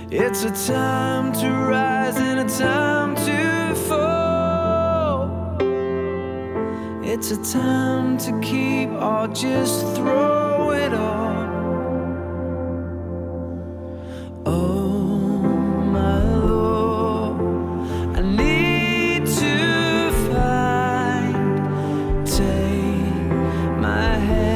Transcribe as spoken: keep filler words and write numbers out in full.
It's a time to rise and a time to fall. It's a time to keep or just throw it all. Oh my Lord, I need to find, take my hand.